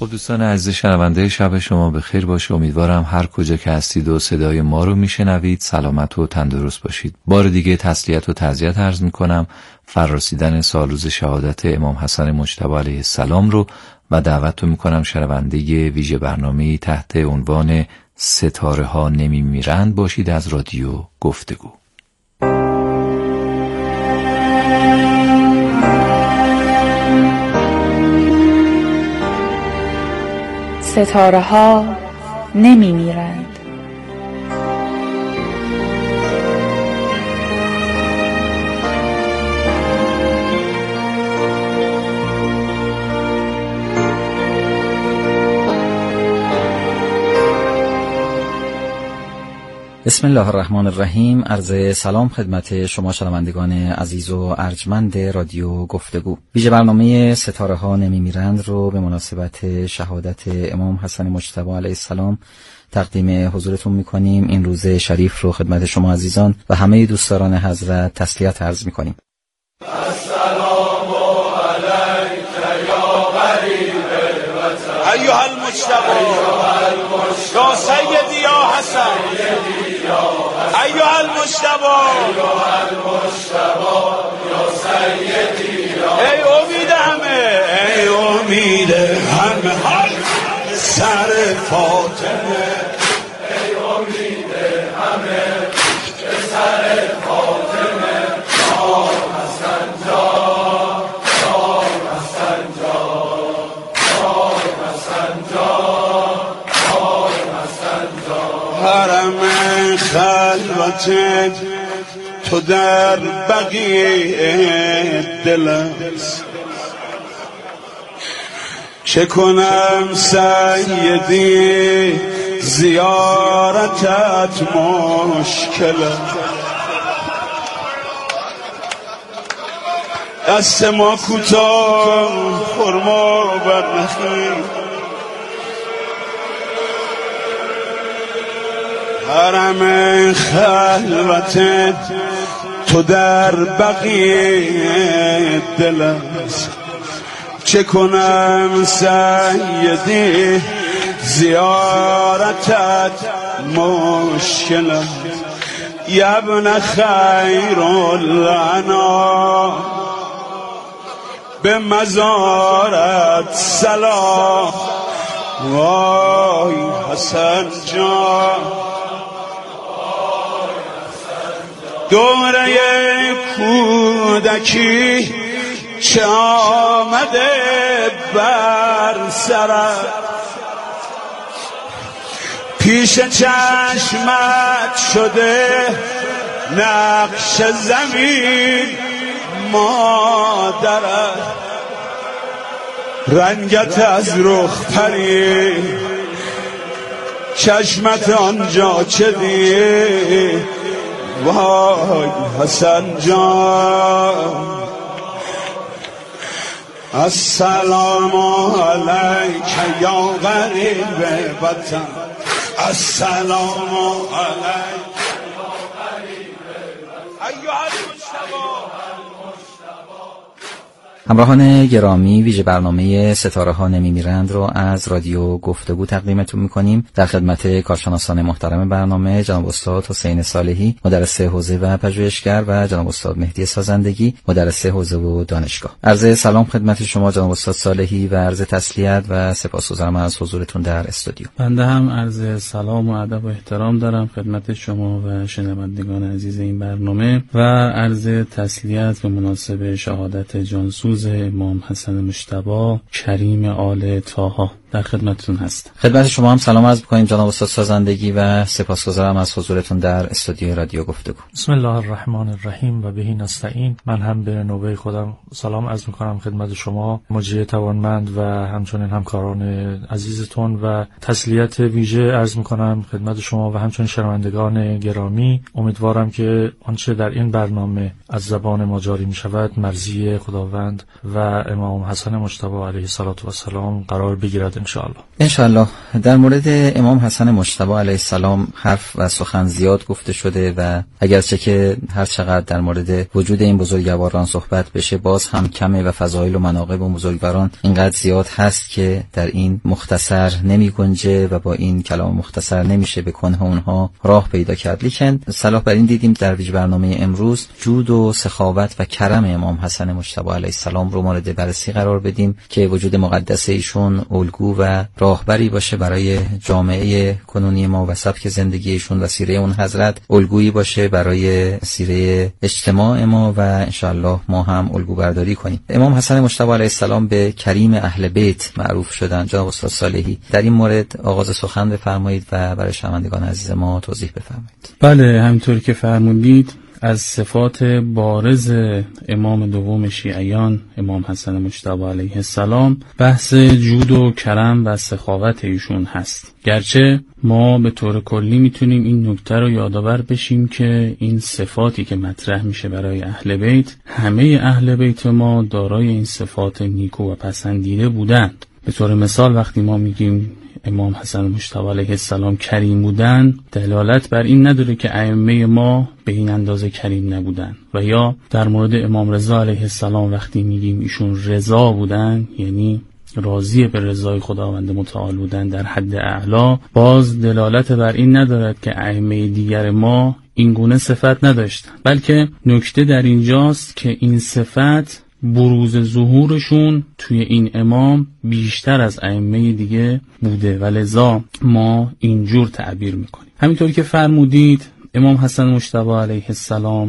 خب دوستان عزیز شنونده، شب شما بخیر باشه. امیدوارم هر کجا که هستید و صدای ما رو میشنوید سلامت و تندرست باشید. بار دیگه تسلیت و تعزیت عرض میکنم فرارسیدن سالروز شهادت امام حسن مجتبی علیه السلام رو و دعوت میکنم شنونده ویژه برنامه‌ای تحت عنوان ستاره ها نمیمیرند باشید از رادیو گفتگو. ستاره ها نمیمیرند. بسم الله الرحمن الرحیم. عرض سلام خدمت شما شنوندگان عزیز و ارجمند رادیو گفتگو. ویژه برنامه ستاره ها نمیمیرند رو به مناسبت شهادت امام حسن مجتبی علیه السلام تقدیم حضورتون میکنیم. این روز شریف رو خدمت شما عزیزان و همه دوستداران حضرت تسلیت عرض میکنیم. السلام علیک یا غریب الوطن ایها المجتبی یا سیدی یا حسن ایها المجتبی یا سیدی ای امید همه ای امید همه سر فاطمه ای امید همه سر فاطمه یا حسن جان یا حسن جان یا حسن جان یا حسن جان حرم خلوت تو در بقیع دل است چه کنم سیدی زیارتت مشکل دست ما کوتاه خرما بر نخیم حرم خلوتت تو در بقیع دل است چه کنم سیدی زیارتت مشکل است یا ابن خیر العنا به مزارت سلام وای حسن جان دوره کودکی چه آمده بر سرت پیش چشمت شده نقش زمین مادرت رنگت از رخ پرید چشمت آنجا چه دید وای حسن جان السلام علیک یا غریب وطن السلام علیک یا غریب وطن ایها المجتبی. همراهان گرامی، ویژه برنامه ستاره ها نمیمیرند رو از رادیو گفتگو تقدیمتون میکنیم. در خدمت کارشناسان محترم برنامه جناب استاد حسین صالحی مدرس حوزه و پژوهشگر و جناب استاد مهدی سازندگی مدرس حوزه و دانشگاه. عرض سلام خدمت شما جناب استاد صالحی و عرض تسلیت و سپاسگزارم از حضورتون در استودیو. بنده هم عرض سلام و ادب و احترام دارم خدمت شما و شنوندگان عزیز این برنامه و عرض تسلیت به مناسبت شهادت جانسوز امام حسن مجتبی کریم آل طه در خدمتتون هست. خدمت شما هم سلام عرض می‌کنیم جناب استاد سازندگی و سپاسگزارم از حضورتون در استودیو رادیو گفتگو. بسم الله الرحمن الرحیم و بهی نستعین. من هم به نوبه خودم سلام عرض می‌کنم خدمت شما مجری توانمند و همچنین همکاران عزیزتون و تسلیت ویژه عرض می‌کنم خدمت شما و همچنین شنوندگان گرامی. امیدوارم که آنچه در این برنامه از زبان ما جاری می‌شود مرضی خداوند و امام حسن مجتبی علیه السلام قرار بگیرد انشاءالله. در مورد امام حسن مجتبی علیه السلام حرف و سخن زیاد گفته شده و اگرچه که هر چقدر در مورد وجود این بزرگواران صحبت بشه باز هم کمه و فضایل و مناقب و بزرگواران اینقدر زیاد هست که در این مختصر نمی گنجه و با این کلام مختصر نمیشه به کنه اونها راه پیدا کرد. لیکن صلاح بر این دیدیم در ویژه برنامه امروز جود و سخاوت و کرم امام حسن مجتبی علیه السلام رو مورد بررسی قرار بدیم که وجود مقدس ایشون الگو و راهبری باشه برای جامعه کنونی ما و سبک زندگی ایشون و سیره اون حضرت الگویی باشه برای سیره اجتماع ما و انشاءالله ما هم الگو برداری کنیم. امام حسن مجتبی علیه السلام به کریم اهل بیت معروف شدن. جناب استاد صالحی در این مورد آغاز سخن بفرمایید و برای شنوندگان عزیز ما توضیح بفرمایید. بله، همونطور که فرمودید از صفات بارز امام دوم شیعیان امام حسن مجتبی علیه السلام بحث جود و کرم و سخاوت ایشون هست. گرچه ما به طور کلی میتونیم این نکته رو یادآور بشیم که این صفاتی که مطرح میشه برای اهل بیت، همه اهل بیت ما دارای این صفات نیکو و پسندیده بودند. به طور مثال وقتی ما میگیم امام حسن مجتبی علیه السلام کریم بودن، دلالت بر این نداره که ائمه ما به این اندازه کریم نبودن. و یا در مورد امام رضا علیه السلام وقتی میگیم ایشون رضا بودن، یعنی راضی به رضای خداوند متعال بودن در حد اعلا، باز دلالت بر این ندارد که ائمه دیگر ما این گونه صفت نداشتن. بلکه نکته در اینجاست که این صفت بروز ظهورشون توی این امام بیشتر از ائمه دیگه بوده و لذا ما اینجور تعبیر میکنیم. همینطور که فرمودید امام حسن مجتبی علیه السلام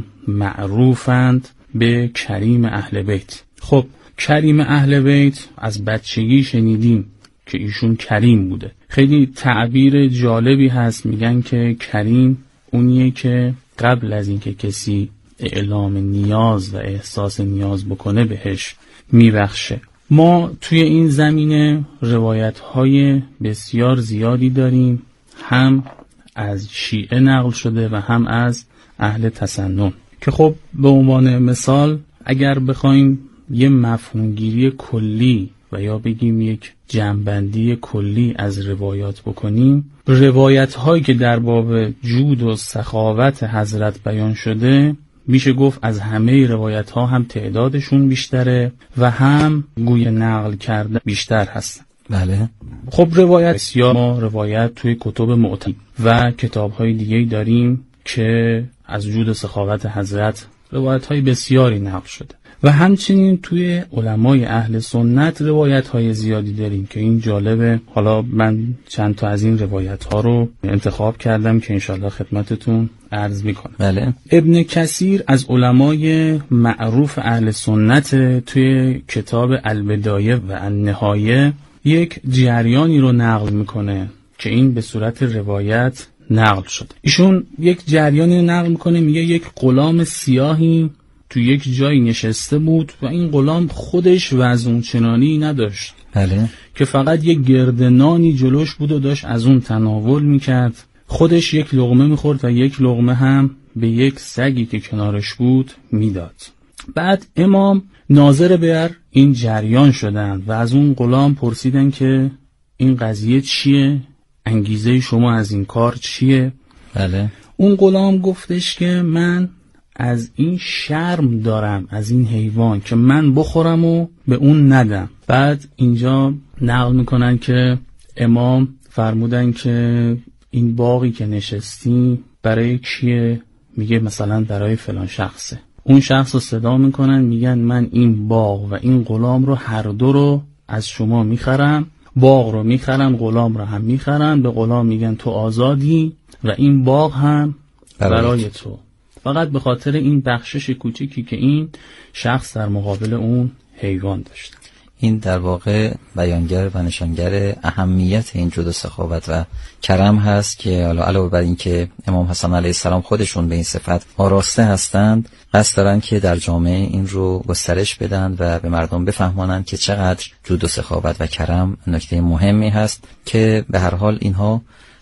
معروفند به کریم اهل بیت. خب کریم اهل بیت از بچگی شنیدیم که ایشون کریم بوده. خیلی تعبیر جالبی هست، میگن که کریم اونیه که قبل از اینکه کسی اعلام نیاز و احساس نیاز بکنه بهش میبخشه. ما توی این زمینه روایت‌های بسیار زیادی داریم، هم از شیعه نقل شده و هم از اهل تسنن، که خب به عنوان مثال اگر بخوایم یه مفهومگیری کلی و یا بگیم یک جمع‌بندی کلی از روایات بکنیم، روایت‌هایی که در باب جود و سخاوت حضرت بیان شده میشه گفت از همه روایت ها هم تعدادشون بیشتره و هم گوی نقل کرده بیشتر هستن. بله. خب روایت یا ما روایت توی کتب معتمد و کتاب های دیگه داریم که از جود و سخاوت حضرت روایت های بسیاری نقل شده و همچنین توی علمای اهل سنت روایت های زیادی داریم که این جالبه. حالا من چند تا از این روایت ها رو انتخاب کردم که انشالله خدمتتون عرض میکنم. بله. ابن کثیر از علمای معروف اهل سنت توی کتاب البدایه و النهایه یک جریانی رو نقل میکنه که این به صورت روایت نقل شده. ایشون یک جریانی نقل میکنه، میگه یک غلام سیاهی تو یک جایی نشسته بود و این غلام خودش وزن چنانی نداشت. بله. که فقط یک گردنانی جلوش بود و داشت از اون تناول میکرد. خودش یک لقمه میخورد و یک لقمه هم به یک سگی که کنارش بود میداد. بعد امام ناظر بر این جریان شدن و از اون غلام پرسیدن که این قضیه چیه؟ انگیزه شما از این کار چیه؟ بله. اون غلام گفتش که من از این شرم دارم از این حیوان که من بخورم و به اون ندم. بعد اینجا نقل میکنن که امام فرمودن که این باغی که نشستی برای کیه؟ میگه مثلا برای فلان شخصه. اون شخص رو صدا میکنن، میگن من این باغ و این غلام رو هر دو رو از شما میخرم. باغ رو میخرن، غلام رو هم میخرن. به غلام میگن تو آزادی و این باغ هم برای تو، فقط به خاطر این بخشش کوچیکی که این شخص در مقابل اون حیوان داشت. این در واقع بیانگر و نشانگر اهمیت این جود و سخاوت و کرم هست که حالا علاوه بر این که امام حسن علیه السلام خودشون به این صفت آراسته هستند، قصد دارن که در جامعه این رو گسترش بدن و به مردم بفهمانند که چقدر جود و سخاوت و کرم نکته مهمی هست که به هر حال اینها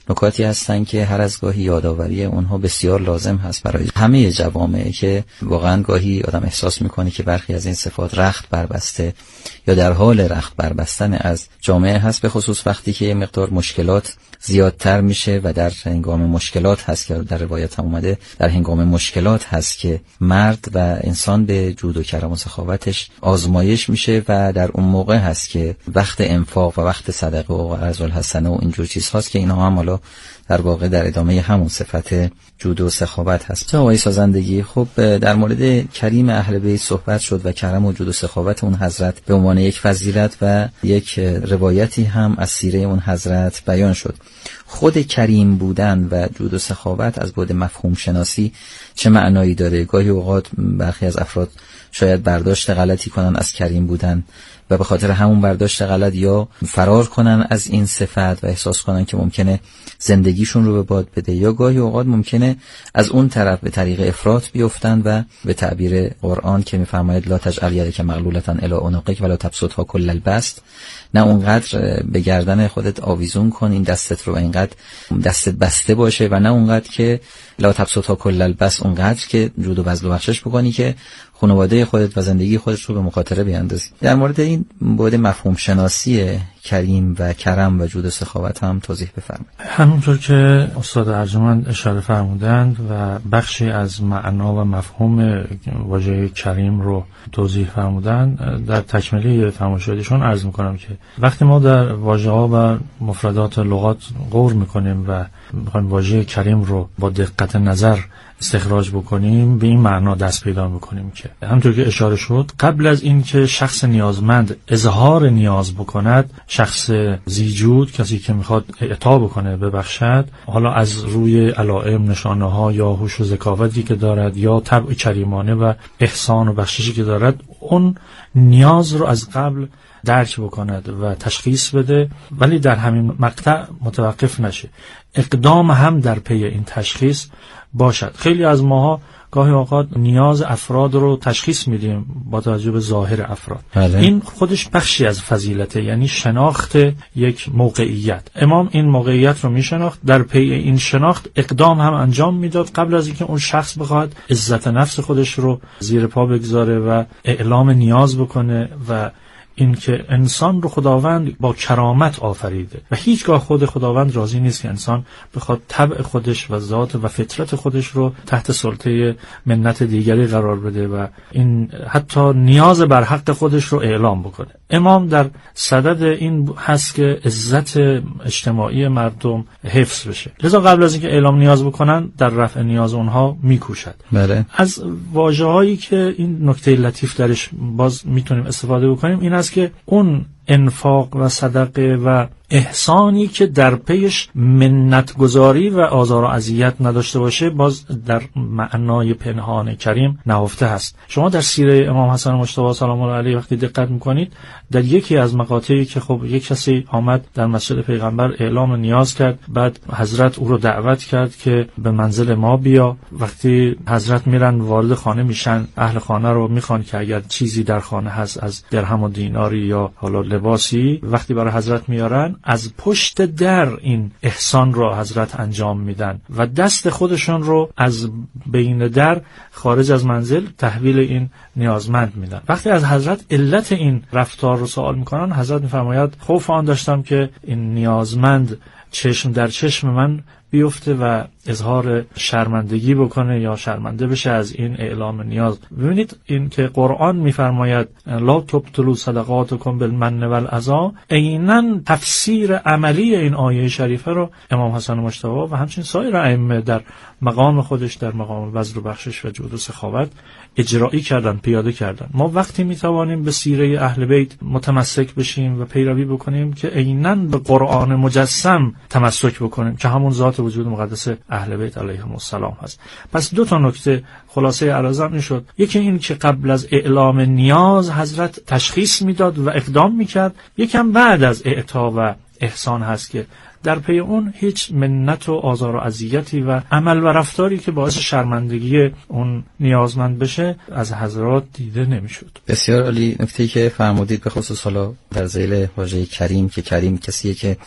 نکاتی هستن که هر از گاهی یادآوری اونها بسیار لازم هست برای همه جوامع، که واقعا گاهی آدم احساس میکنه که برخی از این صفات رخت بربسته یا در حال رخت بربستن از جامعه هست، به خصوص وقتی که یه مقدار مشکلات زیادتر میشه و در هنگام مشکلات هست که در روایت هم اومده، در هنگام مشکلات هست که مرد و انسان به جود و کرم و سخاوتش آزمایش میشه و در اون موقع هست که وقت انفاق و وقت صدقه و عرض الحسنه و اینجور چیزهاست که اینها هم حالا در واقع در ادامه همون صفت جود و سخاوت هست. آقای سازندگی، خب در مورد کریم اهل بیت صحبت شد و کرم و جود و سخاوت اون حضرت به عنوان یک فضیلت و یک روایتی هم از سیره اون حضرت بیان شد. خود کریم بودن و جود و سخاوت از بعد مفهوم شناسی چه معنایی داره؟ گاهی اوقات برخی از افراد شاید برداشت غلطی کنن از کریم بودن و به خاطر همون برداشت غلط یا فرار کنن از این صفت و احساس کنن که ممکنه زندگیشون رو به باد بده، یا گاهی اوقات ممکنه از اون طرف به طریق افراط بیفتن و به تعبیر قرآن که میفرماید لا تجعل یدک مغلولة الی عنقک ولا تبسطها کل البسط، نه اونقدر به گردن خودت آویزون کن این دستت رو، اینقدر دستت بسته باشه، و نه اونقدر که لا تبسطها کل البسط، اونقدر که جود و بذل و بخشش بکنی که خانواده خودت و زندگی خودت رو به مخاطره بیاندازی. در مورد این بعد مفهوم شناسی کریم و کرم و جود و سخاوت هم توضیح بفرمایید. همونطور که استاد ارجمند اشاره فرمودند و بخشی از معنا و مفهوم واژه کریم رو توضیح فرمودند، در تکمیلی فرمایشاتشون عرض میکنم که وقتی ما در واژه‌ها و مفردات لغات غور میکنیم و میخوایم واژه کریم رو با دقت نظر استخراج بکنیم، به این معنا دست پیدا میکنیم که همونطور که اشاره شد، قبل از این که شخص نیازمند اظهار نیاز بکند، شخص زیجود، کسی که میخواد اعطا بکنه ببخشد، حالا از روی علائم، نشانه ها یا هوش و ذکاوتی که دارد یا طبع کریمانه و احسان و بخششی که دارد، اون نیاز رو از قبل درک بکند و تشخیص بده، ولی در همین مقطع متوقف نشه، اقدام هم در پی این تشخیص باشد. خیلی از ماها گاهی اوقات نیاز افراد رو تشخیص میدیم با توجه به ظاهر افراد. این خودش بخشی از فضیلته، یعنی شناخت یک موقعیت. امام این موقعیت رو میشناخت، در پی این شناخت اقدام هم انجام میداد قبل از اینکه اون شخص بخواد عزت نفس خودش رو زیر پا بگذاره و اعلام نیاز بکنه و این که انسان رو خداوند با کرامت آفریده و هیچگاه خود خداوند راضی نیست که انسان بخواد طبع خودش و ذات و فطرت خودش رو تحت سلطه منت دیگری قرار بده و این حتی نیاز بر حق خودش رو اعلام بکنه. امام در صدد این هست که عزت اجتماعی مردم حفظ بشه، لذا قبل از اینکه اعلام نیاز بکنن در رفع نیاز اونها میکوشد. بله. از واژه‌هایی که این نکته لطیف درش باز میتونیم استفاده بکنیم این است که اون انفاق و صدقه و احسانی که در پیش منتگذاری و آزار و اذیت نداشته باشه، باز در معنای پنهان کریم نهفته هست. شما در سیره امام حسن مجتبی سلام الله علیه وقتی دقت میکنید، در یکی از مقاطعی که خب یک کسی آمد در مسجد پیغمبر اعلام نیاز کرد، بعد حضرت او رو دعوت کرد که به منزل ما بیا. وقتی حضرت میرن وارد خانه میشن، اهل خانه رو میخوان که اگر چیزی در خانه هست از درهم و دیناری یا حالا لباسی، وقتی برای حضرت میارن، از پشت در این احسان را حضرت انجام میدن و دست خودشون رو از بین در خارج از منزل تحویل این نیازمند میدن. وقتی از حضرت علت این رفتار رو سوال میکنن، حضرت میفرماید خوف آن داشتم که این نیازمند چشم در چشم من بیفته و اظهار شرمندگی بکنه یا شرمنده بشه از این اعلام نیاز. ببینید این که قرآن میفرماید لا تبطلوا صدقاتکم بالمن والأذی، عیناً تفسیر عملی این آیه شریفه رو امام حسن مجتبی و همچنین سایر ائمه در مقام خودش، در مقام بذل و بخشش و جود و سخاوت اجرایی کردن، پیاده کردن. ما وقتی میتوانیم به سیره اهل بیت متمسک بشیم و پیروی بکنیم که عیناً به قرآن مجسم تمسک بکنیم که همون ذات وجود مقدس اهل بیت علیهم السلام هست. پس دو تا نکته خلاصه عرضم این شد. یکی این که قبل از اعلام نیاز حضرت تشخیص میداد و اقدام میکرد، یکم بعد از اعطا و احسان هست که در پی اون هیچ منت و آزار و اذیتی و عمل و رفتاری که باعث شرمندگی اون نیازمند بشه از حضرات دیده نمیشد. بسیار عالی. نکته‌ای که فرمودید به خصوص حالا در ذیل واژه کریم، که کریم کسیه که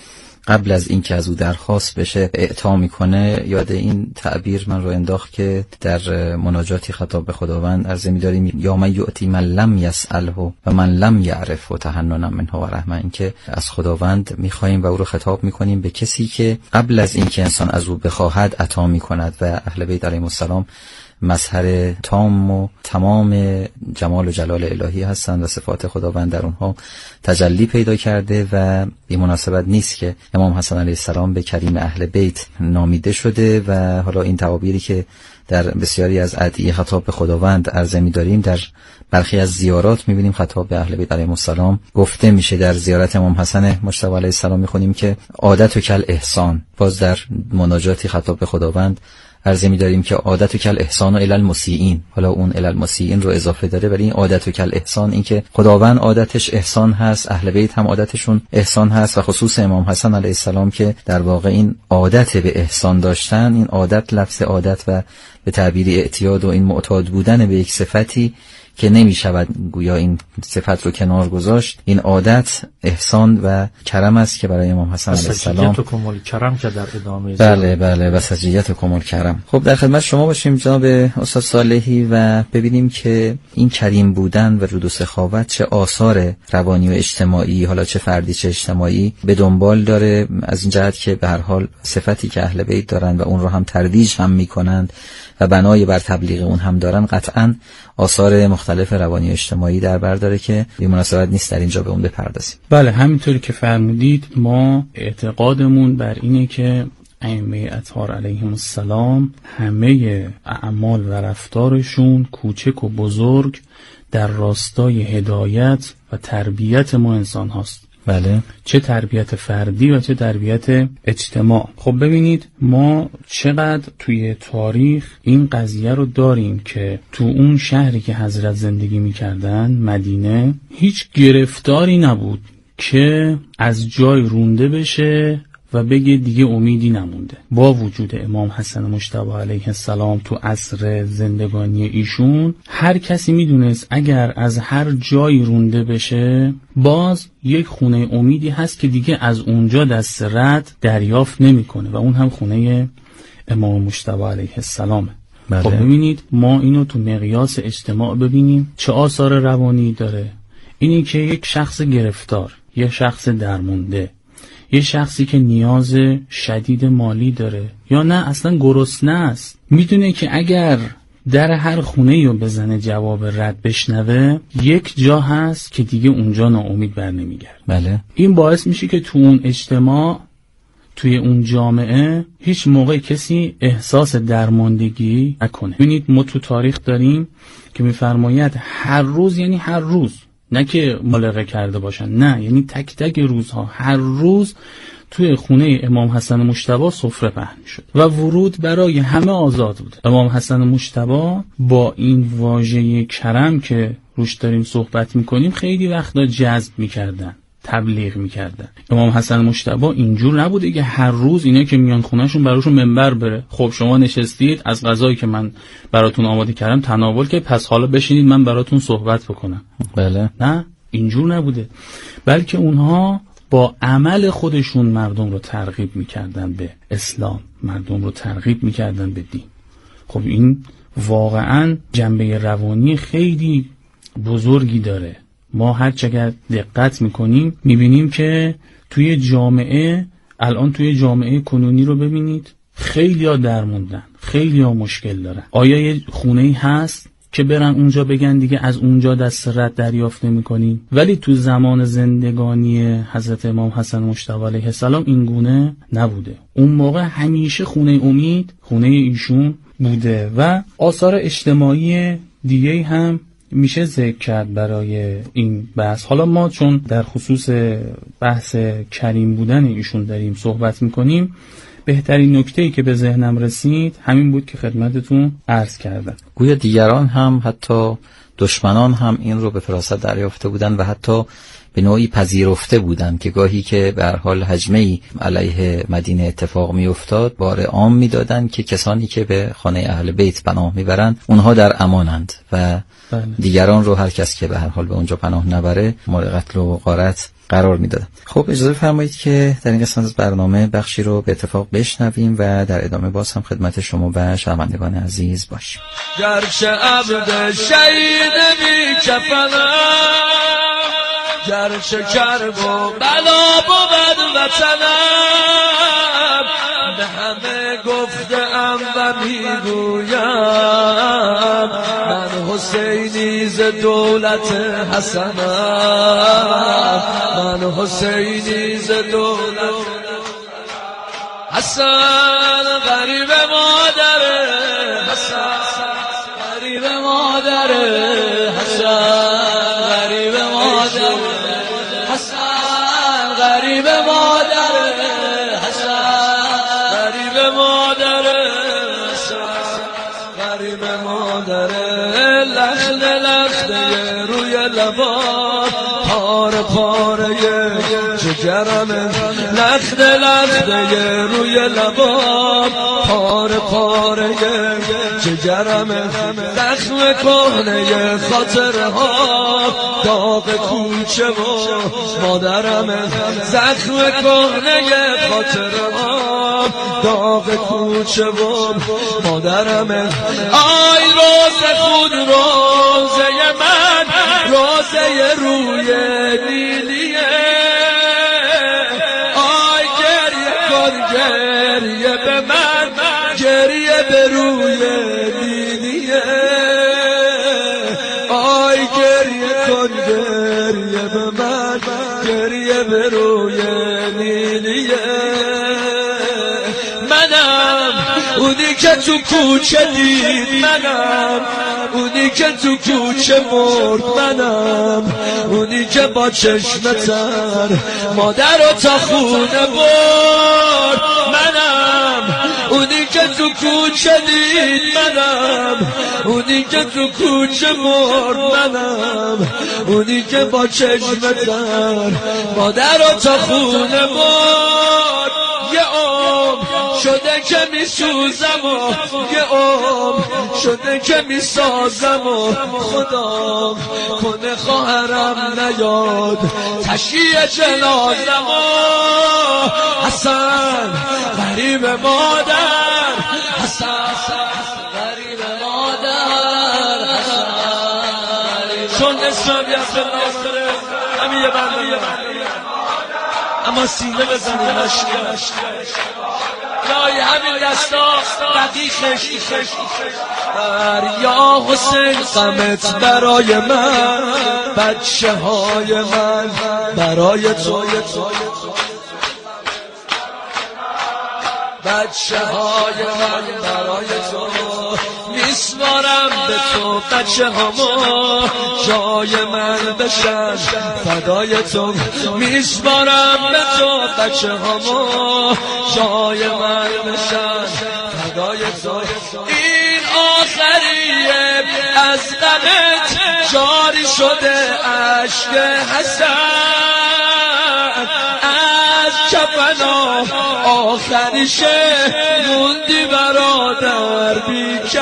قبل از اینکه از او درخواست بشه اعطا میکنه، یاد این تعبیر من رو انداخت که در مناجاتی خطاب به خداوند عرضه می‌داریم یا من یؤتی من لم یسأله و من لم یعرف و تحننا منه و رحمه، این که از خداوند می‌خوایم و او رو خطاب می‌کنیم به کسی که قبل از اینکه انسان از او بخواهد عطا می‌کند و اهل بیت علیهم السلام مظهر تام و تمام جمال و جلال الهی هستند و صفات خداوند در اونها تجلی پیدا کرده و بی مناسبت نیست که امام حسن علیه السلام به کریم اهل بیت نامیده شده. و حالا این تعابیری که در بسیاری از ادعیه خطاب به خداوند عرضه می‌داریم، در برخی از زیارات می‌بینیم خطاب به اهل بیت علیهم السلام گفته میشه. در زیارت امام حسن مجتبی علیه السلام می‌خونیم که عادت و کل احسان. باز در مناجاتی خطاب به خداوند عرضه می‌داریم که عادت و کل احسان و الی المسیئین. حالا اون الی المسیئین رو اضافه داره، ولی این عادت و کل احسان، این که خداوند عادتش احسان هست، اهل بیت هم عادتشون احسان هست و خصوص امام حسن علیه السلام که در واقع این عادت به احسان داشتن، این عادت لفظ عادت و به تعبیر اعتیاد و این معتاد بودن به یک صفتی که نمی شود گویا این صفت رو کنار گذاشت، این عادت احسان و کرم است که برای امام حسن علیه السلام و کمال کرم که در ادامه بله و سجیت و کمال کرم. خب در خدمت شما باشیم جناب استاد صالحی و ببینیم که این کریم بودن و رود و سخاوت چه آثار روانی و اجتماعی، حالا چه فردی چه اجتماعی، به دنبال داره، از این جهت که به هر حال صفتی که اهل بیت دارن و اون رو هم ترویج هم میکنند و بنای بر تبلیغ اون هم دارن، قطعاً آثار مختلف روانی و اجتماعی در بر داره که بی مناسبت نیست در اینجا به اون بپردازیم. بله، همینطوری که فرمودید، ما اعتقادمون بر اینه که ائمه اطهار علیهم السلام همه اعمال و رفتارشون کوچک و بزرگ در راستای هدایت و تربیت ما انسان هاست. بله. چه تربیت فردی و چه تربیت اجتماع. خب ببینید ما چقدر توی تاریخ این قضیه رو داریم که تو اون شهری که حضرت زندگی می‌کردن، مدینه، هیچ گرفتاری نبود که از جای رونده بشه و بگه دیگه امیدی نمونده. با وجود امام حسن مجتبی علیه السلام تو عصر زندگانی ایشون، هر کسی میدونست اگر از هر جایی رونده بشه باز یک خونه امیدی هست که دیگه از اونجا دست رد دریافت نمیکنه و اون هم خونه امام مجتبی علیه السلامه. بله. خب ببینید ما اینو تو مقیاس اجتماع ببینیم چه آثار روانی داره. اینی که یک شخص گرفتار، یک شخص درمونده، یه شخصی که نیاز شدید مالی داره یا نه اصلا گرسنه است، میدونه که اگر در هر خونه رو بزنه جواب رد بشنوه، یک جا هست که دیگه اونجا ناامید بر نمیگرد. بله. این باعث میشه که تو اون اجتماع، توی اون جامعه، هیچ موقع کسی احساس درماندگی نکنه. ببینید ما تو تاریخ داریم که میفرماید هر روز، یعنی هر روز، نه که مبالغه کرده باشن، نه، یعنی تک تک روزها، هر روز توی خونه امام حسن مجتبی سفره پهن شد و ورود برای همه آزاد بود. امام حسن مجتبی با این واژه کرم که روش داریم صحبت میکنیم خیلی وقتا جذب میکردن، تبلیغ میکردن. امام حسن مجتبی اینجور نبوده که هر روز اینا که میان خونهشون براشون منبر بره، خب شما نشستید از غذایی که من براتون آماده کردم تناول که پس حالا بشینید من براتون صحبت بکنم. بله. نه، اینجور نبوده، بلکه اونها با عمل خودشون مردم رو ترغیب میکردن به اسلام، مردم رو ترغیب میکردن به دین. خب این واقعا جنبه روانی خیلی بزرگی داره. ما هر چقدر دقت میکنیم میبینیم که توی جامعه، الان توی جامعه کنونی رو ببینید، خیلی ها درموندن، خیلی ها مشکل دارن. آیا یه خونه‌ای هست که برن اونجا بگن دیگه از اونجا دست رد دریافت نمی‌کنیم؟ ولی تو زمان زندگانی حضرت امام حسن مجتبی علیه السلام این گونه نبوده. اون موقع همیشه خونه امید خونه ایشون بوده. و آثار اجتماعی دیگه هم میشه ذکر کرد برای این بحث. حالا ما چون در خصوص بحث کریم بودن ایشون داریم صحبت میکنیم، بهترین نکته‌ای که به ذهنم رسید همین بود که خدمتتون عرض کردم. گویا دیگران هم، حتی دشمنان هم این رو به فراست دریافته بودن و حتی به نوعی پذیرفته بودن که گاهی که به هر حال هجمه‌ای علیه مدینه اتفاق می‌افتاد، بار عام می‌دادن که کسانی که به خانه اهل بیت پناه می‌برند اونها در امانند و دیگران رو هر کس که به هر حال به اونجا پناه نبره مورد قتل و غارت قرار میدادن. خب اجازه فرمایید که در این قسمت از برنامه بخشی رو به اتفاق بشنویم و در ادامه باز هم خدمت شما و شنوندگان عزیز باشیم. گرچه عبد شهید بی کفنم، گرچه کرب و بلا بود وطنم، به همه گفتم و میگویم من حسینی ز دولت حسنم، من حسینی ز دولت حسن. غریب مادر حسن، غریب مادر حسن، غریب مادر حسن، غریب مادر حسن، غریب مادر حسن، غریب مادر. لخته لخته روی لبان پاره پاره جگرم، لخته لخته روی لبان پاره پاره جگرم، زخم کهنه خاطرها داغ کوچه و مادرم، زخم کهنه خاطرها داغ کوچه و مادرم. آی روز خود روزه من، روزه روی نیلیه، آی گریه کن گریه به من، گریه به روی نیلیه، آی گریه کن گریه به من، گریه به روی نیلیه. منم اونی که تو کوچه دید، منم اونی که تو کوچه مرد، منم اونی که با چشم تر مادر رو تا خونه برد، منم اونی که تو کوچه دید، منم اونی که تو کوچه مرد، منم اونی که با چشم تر مادر رو تا خونه برد. یه شده که می سوزم و یه شده که می سازم و خدا کنه خواهرم نیاد تشییع جنازم و حسن غریب مادر، حسن غریب مادر، چون اسمم یفت ناصره همین یه بنده اما سینه بزنی نشکه لای همین دستا دقیقش یا حسین غمت برای من، بچه های من برای تو، بچه های من برای تو میسپارم به تو، بچه هامو جای من بشن فدای تو، میسپارم به تو بچه هامو جای من بشن فدای تو. این آخریه از غمت جاری شده اشک حسن، از کفنا آخریشه موندی برادر بی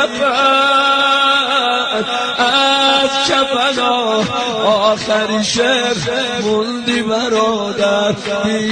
کفن، از کفنا آخریشه موندی برادر بی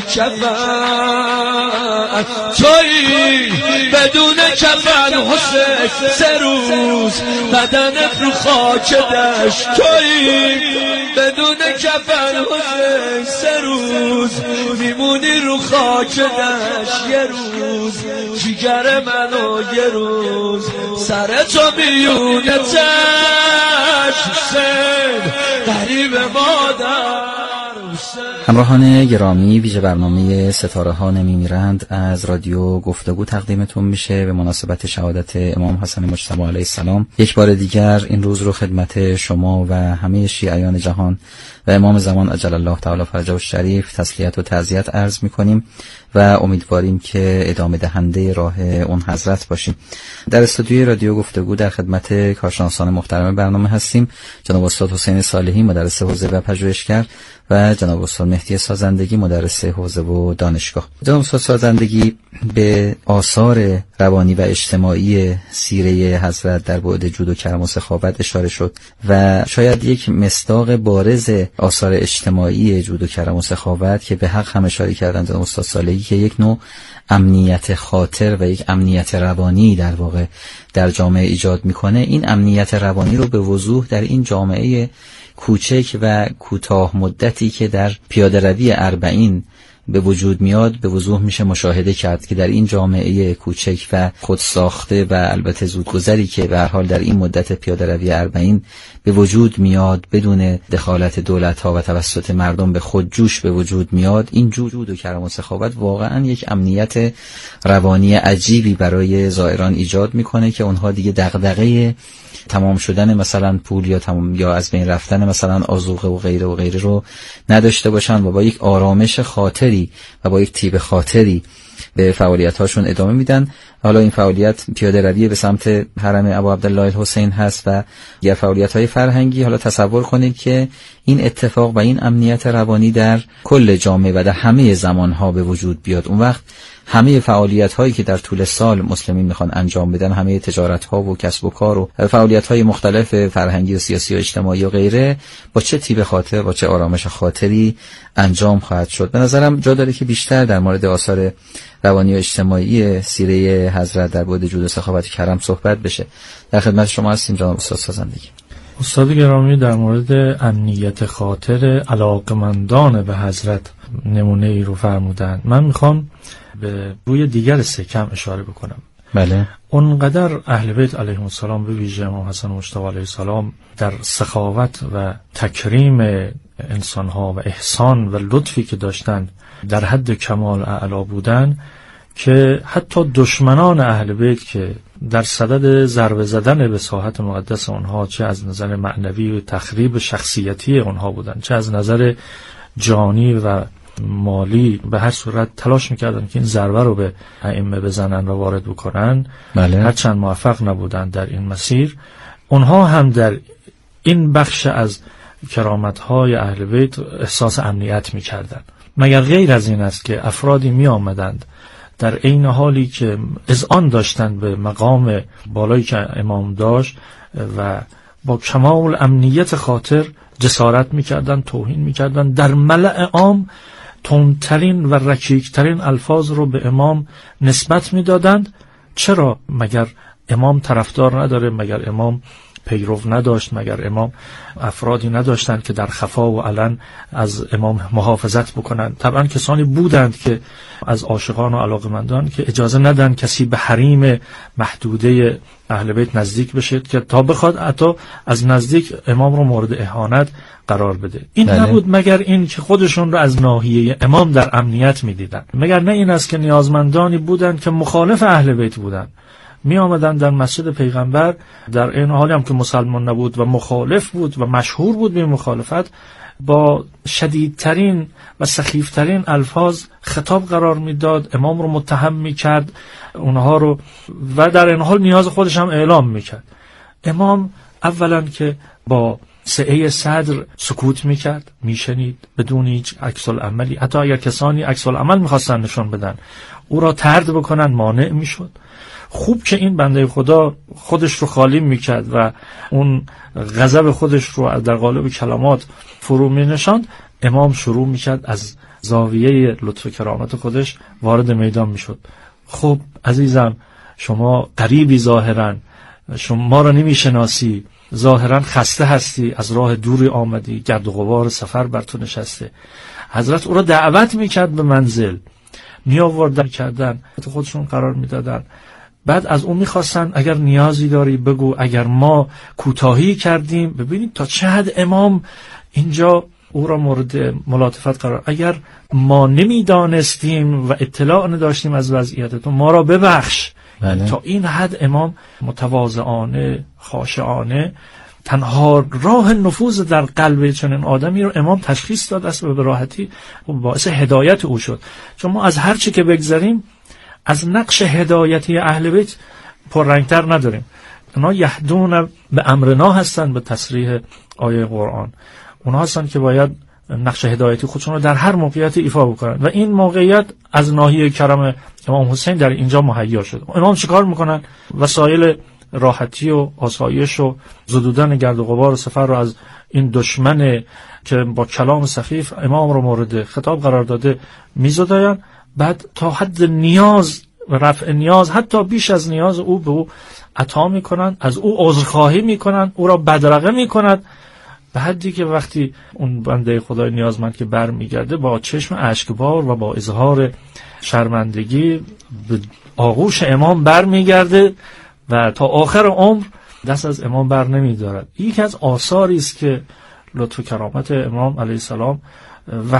کفن. تویی بدون کفن حسین سه روز بدنت رو خاک دشت، تویی بدون کفن حسین سه روز میمونی رو خاک دشت، یه روز جیگر منو یه روز سر تو بیونه تش، حسین غریب مادر. همراهان گرامی، ویژه برنامه ستاره ها نمیمیرند از رادیو گفتگو تقدیمتون میشه به مناسبت شهادت امام حسن مجتبی علیه السلام. یک بار دیگر این روز رو خدمت شما و همه شیعیان جهان و امام زمان عجل الله تعالی فرجه الشریف تسلیت و تعزیت عرض میکنیم و امیدواریم که ادامه دهنده راه اون حضرت باشیم. در استودیوی رادیو گفتگو در خدمت کارشناسان محترم برنامه هستیم، جناب استاد حسین صالحی مدرس حوزه و پژوهشگر و جناب استاد مهدی سازندگی مدرس حوزه و دانشگاه. جناب استاد سازندگی به آثار روانی و اجتماعی سیره حضرت در بعد جود و کرم و سخاوت اشاره شد و شاید یک مصداق بارز آثار اجتماعی جود و کرم و سخاوت که به حق هم اشاره کردند استاد صالحی که یک نوع امنیت خاطر و یک امنیت روانی در واقع در جامعه ایجاد میکنه، این امنیت روانی رو به وضوح در این جامعه کوچک و کوتاه مدتی که در پیاده روی 40 به وجود میاد به وضوح میشه مشاهده کرد که در این جامعه کوچک و خود ساخته و البته زودگذری که به هر حال در این مدت پیاده روی 40 به وجود میاد بدون دخالت دولت ها و توسط مردم به خودجوش به وجود میاد، این جود و کرم و سخاوت واقعا یک امنیت روانی عجیبی برای زائران ایجاد میکنه که اونها دیگه دغدغه تمام شدن مثلا پول یا از بین رفتن مثلا آذوقه و غیره رو نداشته باشن و با یک آرامش خاطری و با یک طیب خاطری به فعالیت هاشون ادامه میدن. حالا این فعالیت پیاده روی به سمت حرم ابو عبدالله الحسین هست و یا فعالیت های فرهنگی. حالا تصور کنید که این اتفاق و این امنیت روانی در کل جامعه و در همه زمان ها به وجود بیاد، اون وقت همه فعالیت هایی که در طول سال مسلمین میخوان انجام بدن، همه تجارت ها و کسب و کار و فعالیت های مختلف فرهنگی و سیاسی و اجتماعی و غیره با چه طیب خاطر با چه آرامش خاطری انجام خواهد شد. به نظرم جا داره که بیشتر در مورد آثار روانی و اجتماعی سیره حضرت در بعد جود و سخاوت و کرم صحبت بشه. در خدمت شما هستیم جناب استاد سازندگی. استاد گرامی در مورد امنیت خاطر علاقمندان به حضرت نمونه ای رو فرمودن. من میخوام به روی دیگر سکم اشاره بکنم. بله. اونقدر اهل بیت علیهم السلام به ویژه امام حسن مجتبی علیه السلام در سخاوت و تکریم انسانها و احسان و لطفی که داشتن در حد کمال اعلا بودن که حتی دشمنان اهل بیت که در صدد ضربه زدن به ساحت مقدس اونها، چه از نظر معنوی و تخریب شخصیتی اونها بودن، چه از نظر جانی و مالی، به هر صورت تلاش میکردن که این ضربه رو به ائمه بزنن و وارد بکنن. بله. هرچند موفق نبودن در این مسیر، اونها هم در این بخش از کرامت‌های اهل بیت احساس امنیت میکردن. مگر غیر از این است که افرادی می آمدند در عین حالی که اذعان داشتند به مقام بالایی که امام داشت و با کمال امنیت خاطر جسارت میکردند، توهین میکردند، در ملأ عام تندترین و رکیکترین الفاظ رو به امام نسبت میدادند. چرا؟ مگر امام طرفدار نداره؟ مگر امام پیرو نداشت؟ مگر امام افرادی نداشتند که در خفا و علن از امام محافظت بکنند؟ طبعا کسانی بودند که از عاشقان و علاقمندان که اجازه ندن کسی به حریم محدوده اهل بیت نزدیک بشه که تا بخواد حتی از نزدیک امام رو مورد اهانت قرار بده. این نبود مگر این که خودشون رو از ناحیه امام در امنیت میدیدن. مگر نه این است که نیازمندانی بودند که مخالف اهل بیت بودند، می آمدن در مسجد پیغمبر در این حالی هم که مسلمان نبود و مخالف بود و مشهور بود به مخالفت، با شدیدترین و سخیفترین الفاظ خطاب قرار میداد، امام رو متهم میکرد اونها رو و در این حال نیاز خودش هم اعلام میکرد. امام اولا که با سعه صدر سکوت میکرد، میشنید بدون هیچ عکس العملی. حتی اگر کسانی عکس العمل میخواستن نشون بدن او را طرد بکنن مانع میشد. خوب که این بنده خدا خودش رو خالی میکرد و اون غضب خودش رو در قالب کلمات فرو مینشاند، امام شروع میکرد از زاویه لطف کرامت خودش وارد میدان میشد. خب عزیزم، شما غریبی ظاهرا، شما را نمیشناسی، ظاهرا خسته هستی، از راه دوری آمدی، گرد و غبار سفر بر تو نشسته. حضرت او را دعوت میکرد به منزل، می آوردن کردن خودشون قرار میدادن. بعد از اون میخواستن اگر نیازی داری بگو، اگر ما کوتاهی کردیم. ببینید تا چه حد امام اینجا او را مورد ملاطفت قرار. اگر ما نمیدانستیم و اطلاع نداشتیم از وضعیت تو، ما را ببخش. بله. تا این حد امام متواضعانه، خاشعانه، تنها راه نفوذ در قلب چنین آدمی رو امام تشخیص داد است و به راحتی باعث هدایت او شد. چون ما از هر چی که بگذریم از نقش هدایتی اهل بیت پررنگتر نداریم. اونا یهدون به امرنا هستن، به تصریح آیه قرآن. اونا هستن که باید نقش هدایتی خودشون رو در هر موقعیت ایفا بکنن و این موقعیت از ناحیه کرم امام حسین در اینجا مهیا شده. امام چیکار میکنن؟ وسایل راحتی و آسایش و زدودن گرد و غبار سفر رو از این دشمن که با کلام سخیف امام رو مورد خطاب قرار داده میزداین، بعد تا حد نیاز و رفع نیاز، حتی بیش از نیاز او به او عطا میکنن، از او عذرخواهی میکنن، او را بدرقه میکنند، به حدی که وقتی اون بنده خدای نیازمند که برمیگرده با چشم اشکبار و با اظهار شرمندگی به آغوش امام برمیگرده و تا آخر عمر دست از امام بر نمیدارد. یکی از آثاری است که لطف و کرامت امام علیه السلام و